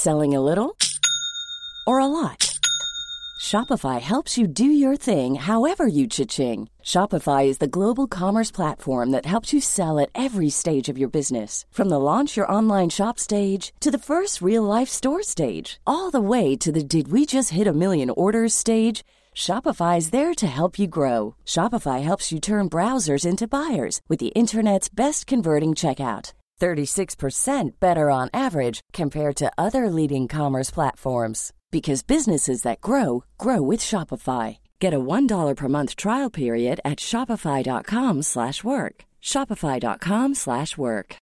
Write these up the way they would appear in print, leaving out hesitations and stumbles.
Selling a little or a lot? Shopify helps you do your thing however you cha-ching. Shopify is the global commerce platform that helps you sell at every stage of your business. From the launch your online shop stage to the first real-life store stage, all the way to the did we just hit a million orders stage. Shopify is there to help you grow. Shopify helps you turn browsers into buyers with the internet's best converting checkout. 36% better on average compared to other leading commerce platforms. Because businesses that grow, grow with Shopify. Get a $1 per month trial period at shopify.com/work. Shopify.com/work.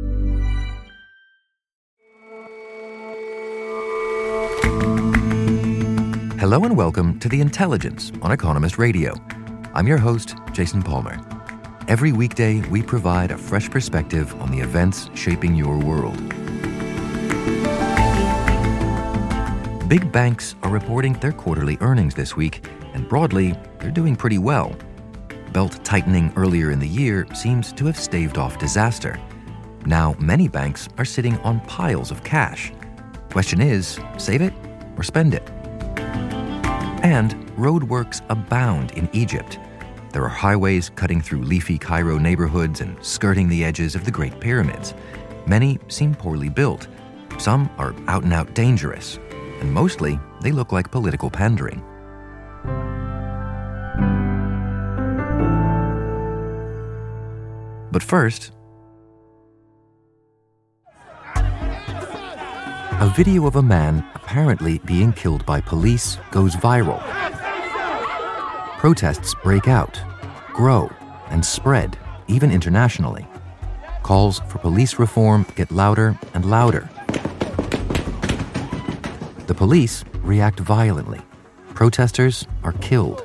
Hello and welcome to The Intelligence on Economist Radio. I'm your host, Jason Palmer. Every weekday, we provide a fresh perspective on the events shaping your world. Big banks are reporting their quarterly earnings this week, and broadly, they're doing pretty well. Belt tightening earlier in the year seems to have staved off disaster. Now, many banks are sitting on piles of cash. Question is, save it or spend it? And roadworks abound in Egypt. There are highways cutting through leafy Cairo neighborhoods and skirting the edges of the Great Pyramids. Many seem poorly built. Some are out-and-out dangerous. And mostly, they look like political pandering. But first, a video of a man apparently being killed by police goes viral. Protests break out, grow, and spread, even internationally. Calls for police reform get louder and louder. The police react violently. Protesters are killed.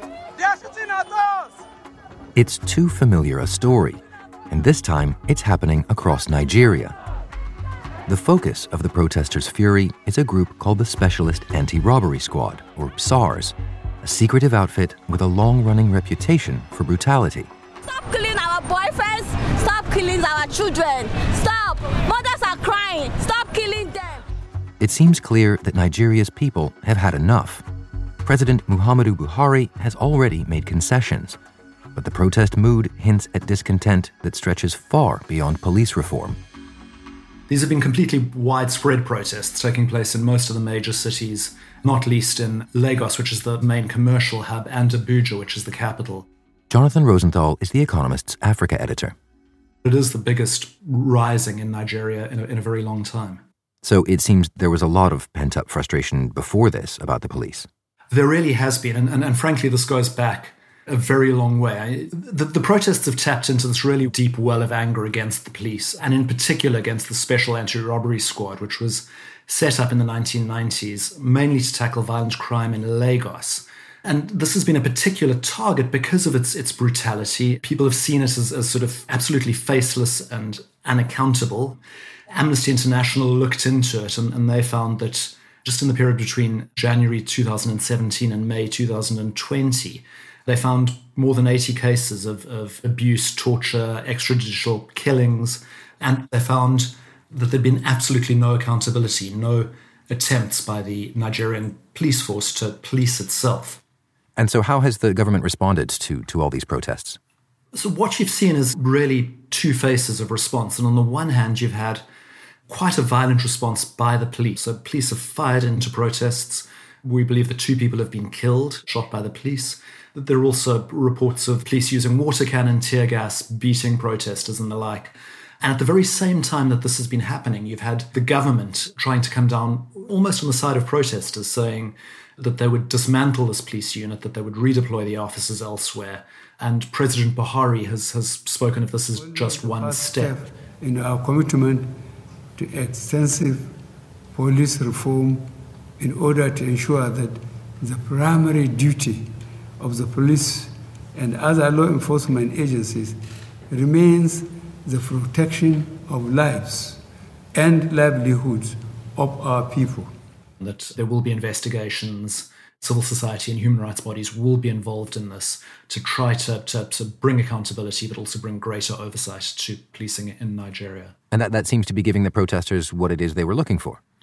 It's too familiar a story, and this time it's happening across Nigeria. The focus of the protesters' fury is a group called the Specialist Anti-Robbery Squad, or SARS, a secretive outfit with a long-running reputation for brutality. Stop killing our boyfriends! Stop killing our children! Stop! Mothers are crying! Stop killing them! It seems clear that Nigeria's people have had enough. President Muhammadu Buhari has already made concessions, but the protest mood hints at discontent that stretches far beyond police reform. These have been completely widespread protests taking place in most of the major cities, not least in Lagos, which is the main commercial hub, and Abuja, which is the capital. Jonathan Rosenthal is The Economist's Africa editor. It is the biggest rising in Nigeria in a very long time. So it seems there was a lot of pent-up frustration before this about the police. There really has been, and frankly, this goes back a very long way. The protests have tapped into this really deep well of anger against the police, and in particular against the Special Anti-Robbery Squad, which was set up in the 1990s, mainly to tackle violent crime in Lagos. And this has been a particular target because of its brutality. People have seen it as sort of absolutely faceless and unaccountable. Amnesty International looked into it, and they found that just in the period between January 2017 and May 2020, they found more than 80 cases of abuse, torture, extrajudicial killings, and they found that there'd been absolutely no accountability, no attempts by the Nigerian police force to police itself. And so how has the government responded to all these protests? So what you've seen is really two faces of response. And on the one hand, you've had quite a violent response by the police. So police have fired into protests. We believe that 2 people have been killed, shot by the police. There are also reports of police using water cannon, tear gas, beating protesters and the like. And at the very same time that this has been happening, you've had the government trying to come down almost on the side of protesters, saying that they would dismantle this police unit, that they would redeploy the officers elsewhere. And President Buhari has spoken of this as just one step. In our commitment to extensive police reform in order to ensure that the primary duty of the police and other law enforcement agencies remains the protection of lives and livelihoods of our people. That there will be investigations, civil society and human rights bodies will be involved in this to try to bring accountability, but also bring greater oversight to policing in Nigeria. And that seems to be giving the protesters what it is they were looking for.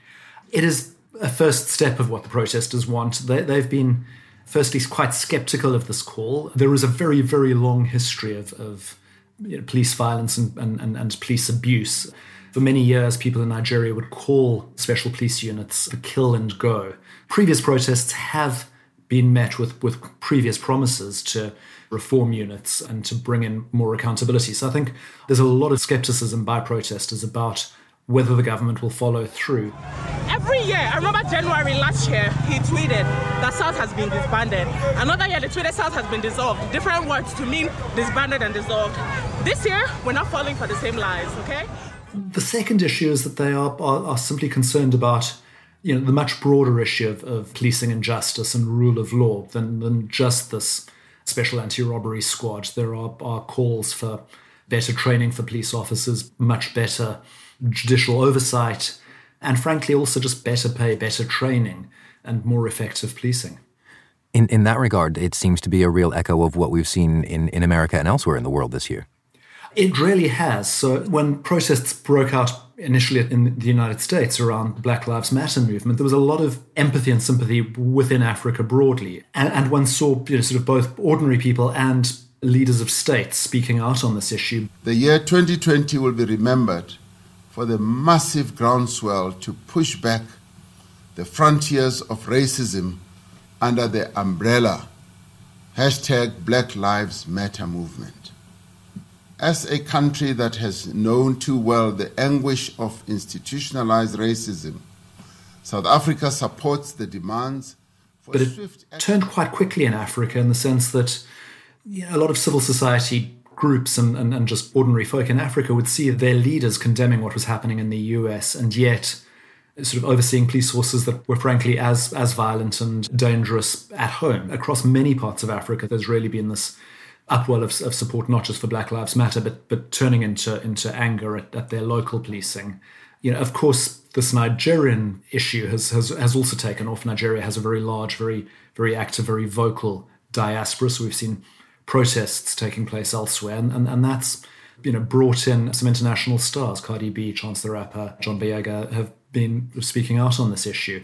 It is a first step of what the protesters want. They've been, firstly, quite sceptical of this call. There is a very, very long history of police violence and police abuse. For many years, people in Nigeria would call special police units the kill and go. Previous protests have been met with previous promises to reform units and to bring in more accountability. So I think there's a lot of skepticism by protesters about whether the government will follow through. Every year, I remember January last year, he tweeted that SAUT has been disbanded. Another year, they tweeted SAUT has been dissolved. Different words to mean disbanded and dissolved. This year, we're not falling for the same lies, okay? The second issue is that they are simply concerned about the much broader issue of policing and justice and rule of law than just this special anti-robbery squad. There are calls for better training for police officers, much better judicial oversight, and frankly also just better pay, better training, and more effective policing. In that regard, it seems to be a real echo of what we've seen in America and elsewhere in the world this year. It really has. So when protests broke out initially in the United States around the Black Lives Matter movement, there was a lot of empathy and sympathy within Africa broadly. And one saw sort of both ordinary people and leaders of states speaking out on this issue. The year 2020 will be remembered for the massive groundswell to push back the frontiers of racism under the umbrella #Black Lives Matter movement. As a country that has known too well the anguish of institutionalized racism, South Africa supports the demands for swift action. But it turned quite quickly in Africa in the sense that a lot of civil society groups and just ordinary folk in Africa would see their leaders condemning what was happening in the US, and yet sort of overseeing police forces that were frankly as violent and dangerous at home. Across many parts of Africa, there's really been this upwell of support, not just for Black Lives Matter, but turning into anger at their local policing. Of course, this Nigerian issue has also taken off. Nigeria has a very large, very, very active, very vocal diaspora. So we've seen protests taking place elsewhere, and that's brought in some international stars. Cardi B, Chance the Rapper, John Boyega have been speaking out on this issue.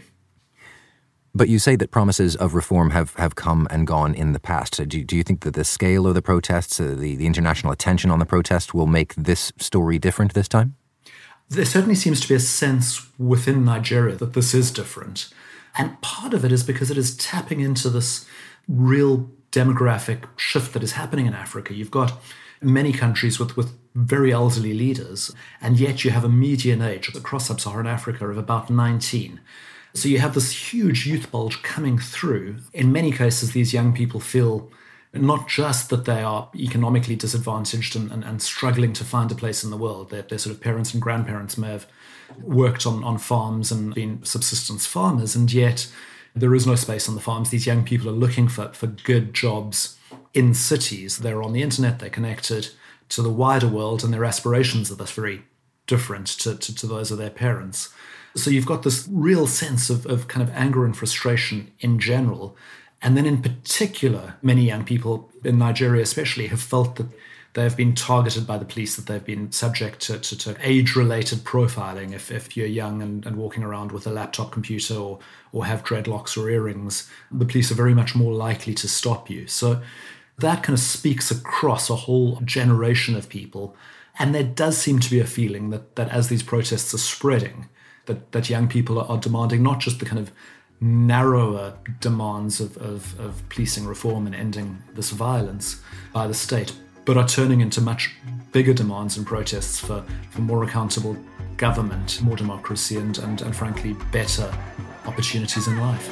But you say that promises of reform have come and gone in the past. Do you think that the scale of the protests, the international attention on the protest will make this story different this time? There certainly seems to be a sense within Nigeria that this is different. And part of it is because it is tapping into this real demographic shift that is happening in Africa. You've got many countries with very elderly leaders, and yet you have a median age across sub-Saharan Africa of about 19. So you have this huge youth bulge coming through. In many cases, these young people feel not just that they are economically disadvantaged and struggling to find a place in the world. Their sort of parents and grandparents may have worked on farms and been subsistence farmers, and yet there is no space on the farms. These young people are looking for good jobs in cities. They're on the internet, they're connected to the wider world, and their aspirations are thus very different to those of their parents. So you've got this real sense of kind of anger and frustration in general. And then in particular, many young people in Nigeria especially have felt that they have been targeted by the police, that they've been subject to age-related profiling. If you're young and walking around with a laptop computer or have dreadlocks or earrings, the police are very much more likely to stop you. So that kind of speaks across a whole generation of people. And there does seem to be a feeling that as these protests are spreading, that young people are demanding not just the kind of narrower demands of policing reform and ending this violence by the state, but are turning into much bigger demands and protests for more accountable government, more democracy, and frankly, better opportunities in life.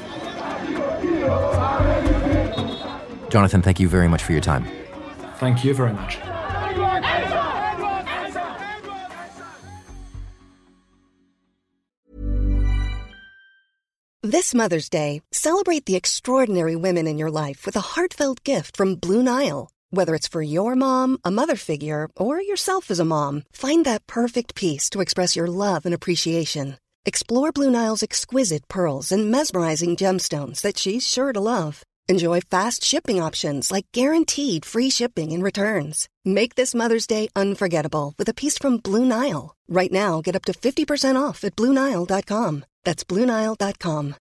Jonathan, thank you very much for your time. Thank you very much. This Mother's Day, celebrate the extraordinary women in your life with a heartfelt gift from Blue Nile. Whether it's for your mom, a mother figure, or yourself as a mom, find that perfect piece to express your love and appreciation. Explore Blue Nile's exquisite pearls and mesmerizing gemstones that she's sure to love. Enjoy fast shipping options like guaranteed free shipping and returns. Make this Mother's Day unforgettable with a piece from Blue Nile. Right now, get up to 50% off at BlueNile.com. That's BlueNile.com.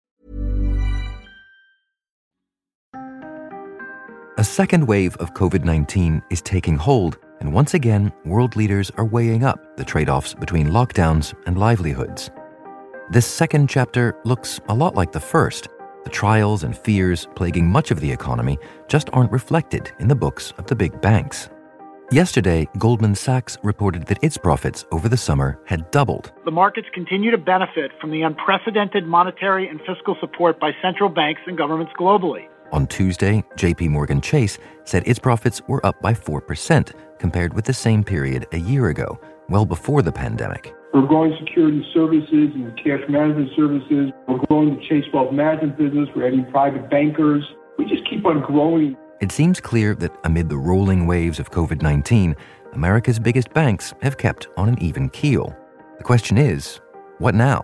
A second wave of COVID-19 is taking hold, and once again, world leaders are weighing up the trade-offs between lockdowns and livelihoods. This second chapter looks a lot like the first. The trials and fears plaguing much of the economy just aren't reflected in the books of the big banks. Yesterday, Goldman Sachs reported that its profits over the summer had doubled. The markets continue to benefit from the unprecedented monetary and fiscal support by central banks and governments globally. On Tuesday, JP Morgan Chase said its profits were up by 4% compared with the same period a year ago, well before the pandemic. We're growing security services and cash management services. We're growing the Chase Wealth Management business. We're adding private bankers. We just keep on growing. It seems clear that amid the rolling waves of COVID-19, America's biggest banks have kept on an even keel. The question is, what now?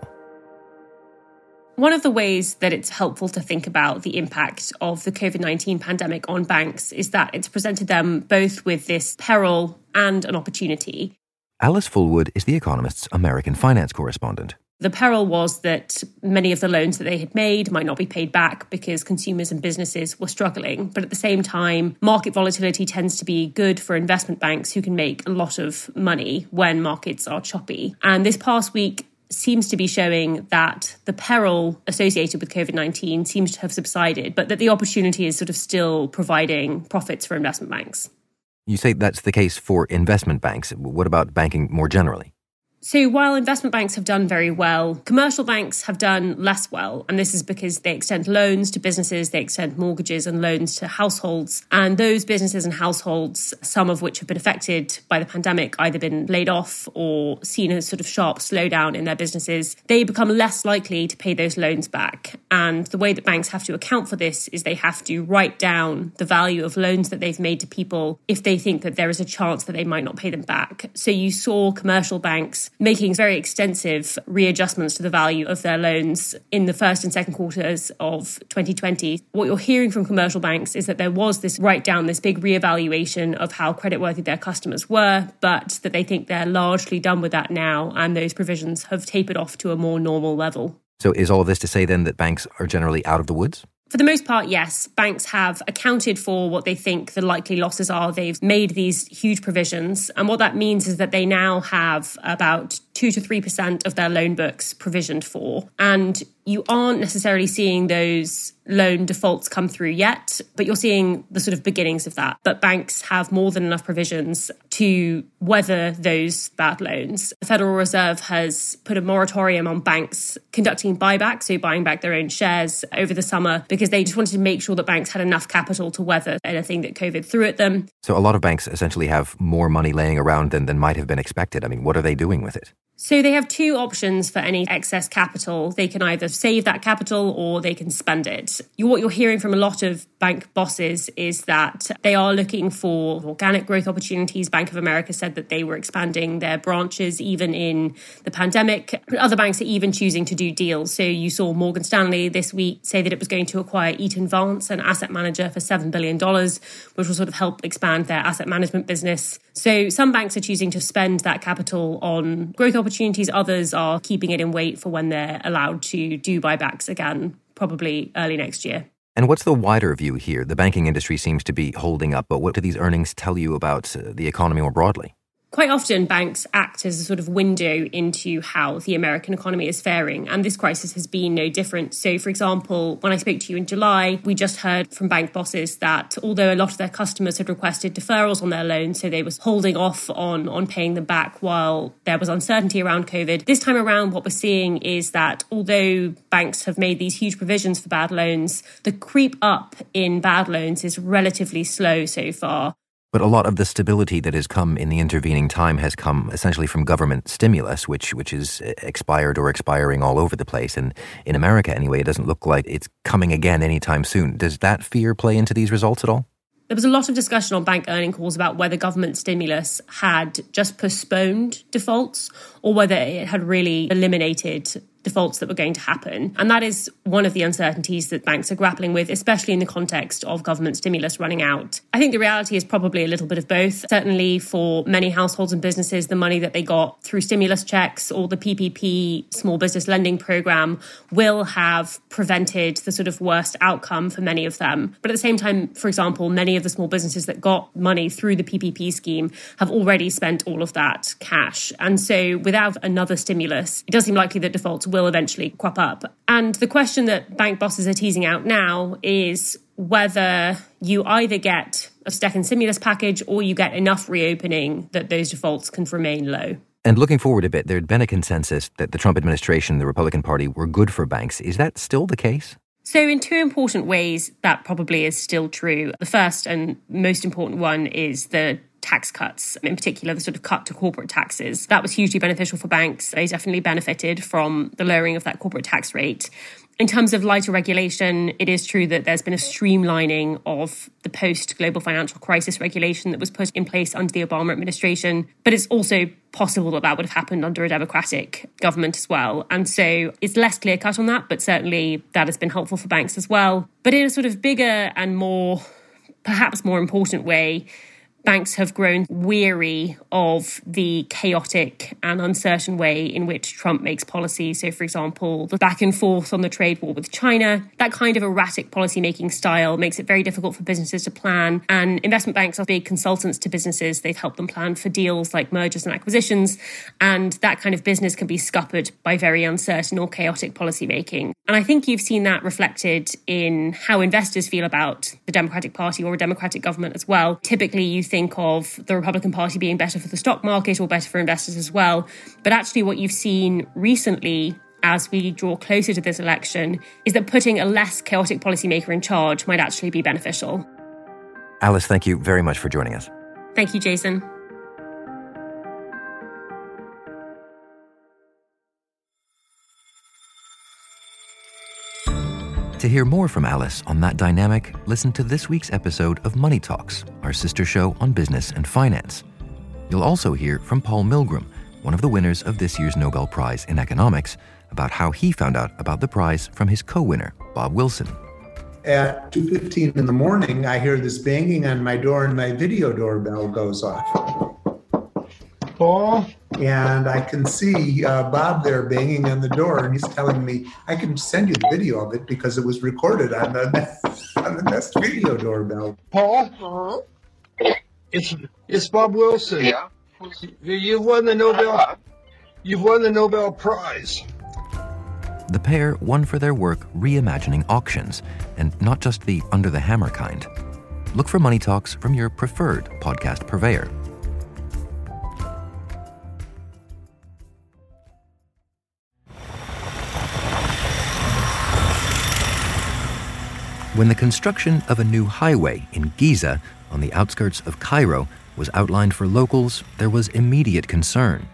One of the ways that it's helpful to think about the impact of the COVID-19 pandemic on banks is that it's presented them both with this peril and an opportunity. Alice Fullwood is The Economist's American finance correspondent. The peril was that many of the loans that they had made might not be paid back because consumers and businesses were struggling. But at the same time, market volatility tends to be good for investment banks who can make a lot of money when markets are choppy. And this past week seems to be showing that the peril associated with COVID-19 seems to have subsided, but that the opportunity is sort of still providing profits for investment banks. You say that's the case for investment banks. What about banking more generally? So while investment banks have done very well, commercial banks have done less well. And this is because they extend loans to businesses, they extend mortgages and loans to households. And those businesses and households, some of which have been affected by the pandemic, either been laid off or seen a sort of sharp slowdown in their businesses, they become less likely to pay those loans back. And the way that banks have to account for this is they have to write down the value of loans that they've made to people if they think that there is a chance that they might not pay them back. So you saw commercial banks making very extensive readjustments to the value of their loans in the first and second quarters of 2020. What you're hearing from commercial banks is that there was this write-down, this big reevaluation of how creditworthy their customers were, but that they think they're largely done with that now, and those provisions have tapered off to a more normal level. So is all of this to say then that banks are generally out of the woods? For the most part, yes. Banks have accounted for what they think the likely losses are. They've made these huge provisions. And what that means is that they now have about 2 to 3% of their loan books provisioned for. And you aren't necessarily seeing those loan defaults come through yet, but you're seeing the sort of beginnings of that. But banks have more than enough provisions to weather those bad loans. The Federal Reserve has put a moratorium on banks conducting buybacks, so buying back their own shares over the summer, because they just wanted to make sure that banks had enough capital to weather anything that COVID threw at them. So a lot of banks essentially have more money laying around than might have been expected. I mean, what are they doing with it? So they have two options for any excess capital. They can either save that capital or they can spend it. What you're hearing from a lot of bank bosses is that they are looking for organic growth opportunities. Bank of America said that they were expanding their branches even in the pandemic. Other banks are even choosing to do deals. So you saw Morgan Stanley this week say that it was going to acquire Eaton Vance, an asset manager, for $7 billion, which will sort of help expand their asset management business. So some banks are choosing to spend that capital on growth opportunities. Others are keeping it in wait for when they're allowed to do buybacks again, probably early next year. And what's the wider view here? The banking industry seems to be holding up, but what do these earnings tell you about the economy more broadly? Quite often, banks act as a sort of window into how the American economy is faring, and this crisis has been no different. So, for example, when I spoke to you in July, we just heard from bank bosses that although a lot of their customers had requested deferrals on their loans, so they were holding off on paying them back while there was uncertainty around COVID, this time around what we're seeing is that although banks have made these huge provisions for bad loans, the creep up in bad loans is relatively slow so far. But a lot of the stability that has come in the intervening time has come essentially from government stimulus, which is expired or expiring all over the place. And in America, anyway, it doesn't look like it's coming again anytime soon. Does that fear play into these results at all? There was a lot of discussion on bank earning calls about whether government stimulus had just postponed defaults or whether it had really eliminated defaults that were going to happen. And that is one of the uncertainties that banks are grappling with, especially in the context of government stimulus running out. I think the reality is probably a little bit of both. Certainly for many households and businesses, the money that they got through stimulus checks or the PPP small business lending program will have prevented the sort of worst outcome for many of them. But at the same time, for example, many of the small businesses that got money through the PPP scheme have already spent all of that cash. And so without another stimulus, it does seem likely that defaults will eventually crop up. And the question that bank bosses are teasing out now is whether you either get a second stimulus package or you get enough reopening that those defaults can remain low. And looking forward a bit, there had been a consensus that the Trump administration, the Republican Party, were good for banks. Is that still the case? So in two important ways, that probably is still true. The first and most important one is the tax cuts, in particular the sort of cut to corporate taxes. That was hugely beneficial for banks. They definitely benefited from the lowering of that corporate tax rate. In terms of lighter regulation, it is true that there's been a streamlining of the post-global financial crisis regulation that was put in place under the Obama administration. But it's also possible that that would have happened under a Democratic government as well. And so it's less clear-cut on that, but certainly that has been helpful for banks as well. But in a sort of bigger and perhaps more important way, banks have grown weary of the chaotic and uncertain way in which Trump makes policy. So, for example, the back and forth on the trade war with China, that kind of erratic policymaking style makes it very difficult for businesses to plan. And investment banks are big consultants to businesses. They've helped them plan for deals like mergers and acquisitions. And that kind of business can be scuppered by very uncertain or chaotic policymaking. And I think you've seen that reflected in how investors feel about the Democratic Party or a Democratic government as well. Typically, you think of the Republican Party being better for the stock market or better for investors as well. But actually what you've seen recently as we draw closer to this election is that putting a less chaotic policymaker in charge might actually be beneficial. Alice, thank you very much for joining us. Thank you, Jason. To hear more from Alice on that dynamic, listen to this week's episode of Money Talks, our sister show on business and finance. You'll also hear from Paul Milgrom, one of the winners of this year's Nobel Prize in Economics, about how he found out about the prize from his co-winner, Bob Wilson. At 2:15 in the morning, I hear this banging on my door and my video doorbell goes off. Paul? And I can see Bob there banging on the door, and he's telling me, I can send you the video of it because it was recorded on the Nest video doorbell. Paul? It's Bob Wilson. Yeah. You've won the Nobel Prize. The pair won for their work reimagining auctions, and not just the under the hammer kind. Look for Money Talks from your preferred podcast purveyor. When the construction of a new highway in Giza, on the outskirts of Cairo, was outlined for locals, there was immediate concern.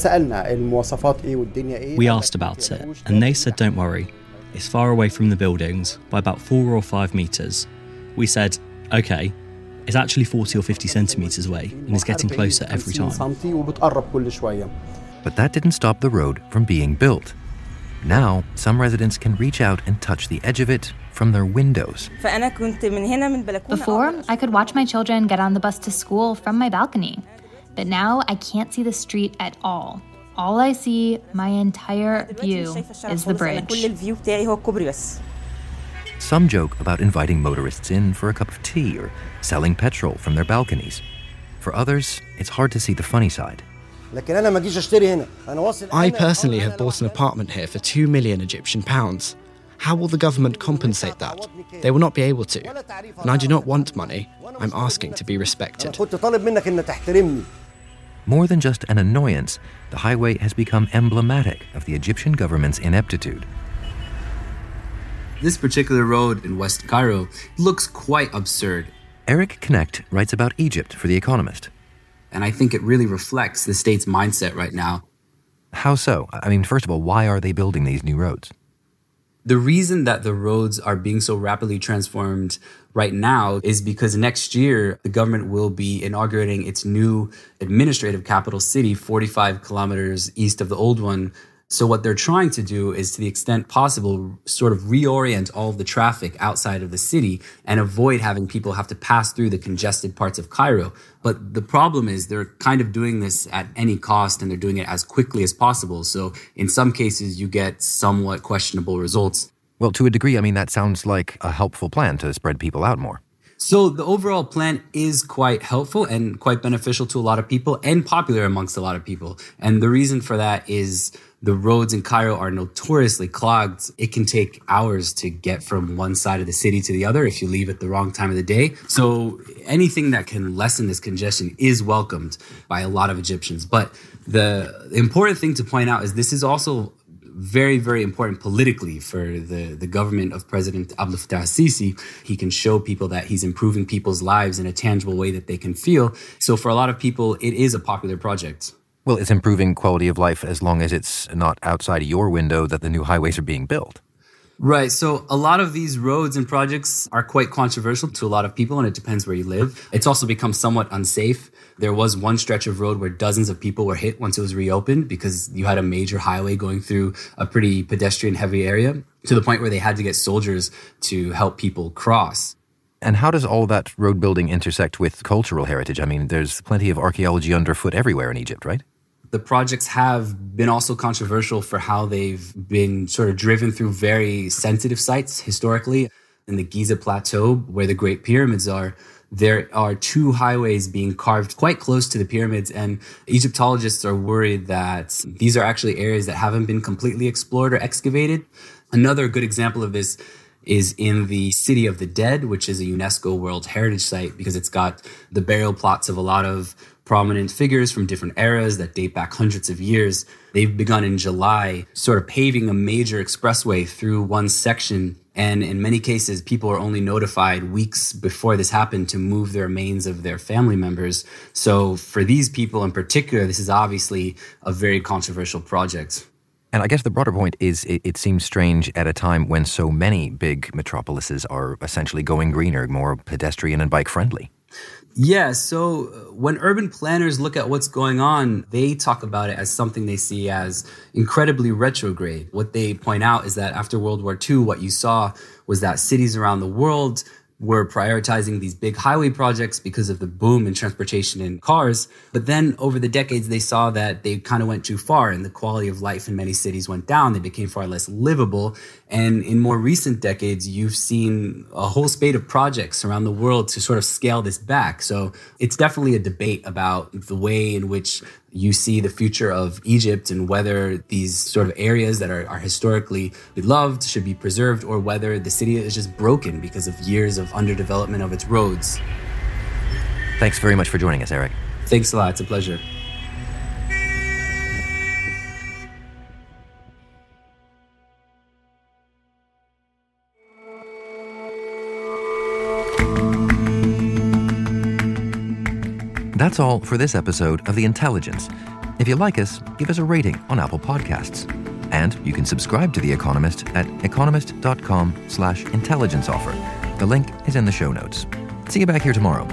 We asked about it, and they said, don't worry, it's far away from the buildings by about 4 or 5 meters. We said, okay, it's actually 40 or 50 centimeters away and is getting closer every time. But that didn't stop the road from being built. Now, some residents can reach out and touch the edge of it from their windows. Before, I could watch my children get on the bus to school from my balcony. But now I can't see the street at all. All I see, my entire view, is the bridge. Some joke about inviting motorists in for a cup of tea or selling petrol from their balconies. For others, it's hard to see the funny side. I personally have bought an apartment here for 2 million Egyptian pounds. How will the government compensate that? They will not be able to. And I do not want money. I'm asking to be respected. More than just an annoyance, the highway has become emblematic of the Egyptian government's ineptitude. This particular road in West Cairo looks quite absurd. Eric Knecht writes about Egypt for The Economist. And I think it really reflects the state's mindset right now. How so? I mean, first of all, why are they building these new roads? The reason that the roads are being so rapidly transformed right now is because next year, the government will be inaugurating its new administrative capital city, 45 kilometers east of the old one, So what they're trying to do is, to the extent possible, sort of reorient all of the traffic outside of the city and avoid having people have to pass through the congested parts of Cairo. But the problem is they're kind of doing this at any cost, and they're doing it as quickly as possible. So in some cases, you get somewhat questionable results. Well, to a degree, I mean, that sounds like a helpful plan to spread people out more. So the overall plan is quite helpful and quite beneficial to a lot of people and popular amongst a lot of people. And the reason for that is the roads in Cairo are notoriously clogged. It can take hours to get from one side of the city to the other if you leave at the wrong time of the day. So anything that can lessen this congestion is welcomed by a lot of Egyptians. But the important thing to point out is this is also very, very important politically for the government of President Abdel Fattah al-Sisi. He can show people that he's improving people's lives in a tangible way that they can feel. So for a lot of people, it is a popular project. Well, it's improving quality of life as long as it's not outside your window that the new highways are being built. Right. So a lot of these roads and projects are quite controversial to a lot of people, and it depends where you live. It's also become somewhat unsafe. There was one stretch of road where dozens of people were hit once it was reopened because you had a major highway going through a pretty pedestrian-heavy area, to the point where they had to get soldiers to help people cross. And how does all that road building intersect with cultural heritage? I mean, there's plenty of archaeology underfoot everywhere in Egypt, right? The projects have been also controversial for how they've been sort of driven through very sensitive sites historically. In the Giza Plateau, where the Great Pyramids are, there are two highways being carved quite close to the pyramids, and Egyptologists are worried that these are actually areas that haven't been completely explored or excavated. Another good example of this is in the City of the Dead, which is a UNESCO World Heritage Site because it's got the burial plots of a lot of prominent figures from different eras that date back hundreds of years. They've begun in July sort of paving a major expressway through one section. And in many cases, people are only notified weeks before this happened to move the remains of their family members. So for these people in particular, this is obviously a very controversial project. And I guess the broader point is it seems strange at a time when so many big metropolises are essentially going greener, more pedestrian and bike friendly. Yeah, so when urban planners look at what's going on, they talk about it as something they see as incredibly retrograde. What they point out is that after World War II, what you saw was that cities around the world were prioritizing these big highway projects because of the boom in transportation and cars. But then over the decades, they saw that they kind of went too far and the quality of life in many cities went down. They became far less livable. And in more recent decades, you've seen a whole spate of projects around the world to sort of scale this back. So it's definitely a debate about the way in which you see the future of Egypt and whether these sort of areas that are historically beloved should be preserved, or whether the city is just broken because of years of underdevelopment of its roads. Thanks very much for joining us, Eric. Thanks a lot. It's a pleasure. That's all for this episode of The Intelligence. If you like us, give us a rating on Apple Podcasts. And you can subscribe to The Economist at economist.com/intelligence offer. The link is in the show notes. See you back here tomorrow.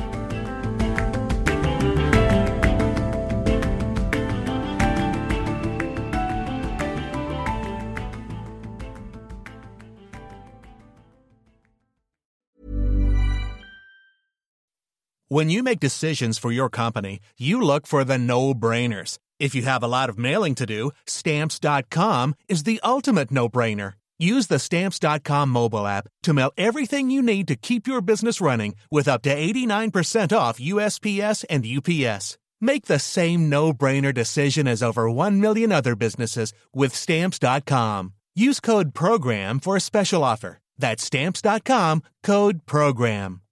When you make decisions for your company, you look for the no-brainers. If you have a lot of mailing to do, Stamps.com is the ultimate no-brainer. Use the Stamps.com mobile app to mail everything you need to keep your business running with up to 89% off USPS and UPS. Make the same no-brainer decision as over 1 million other businesses with Stamps.com. Use code PROGRAM for a special offer. That's Stamps.com, code PROGRAM.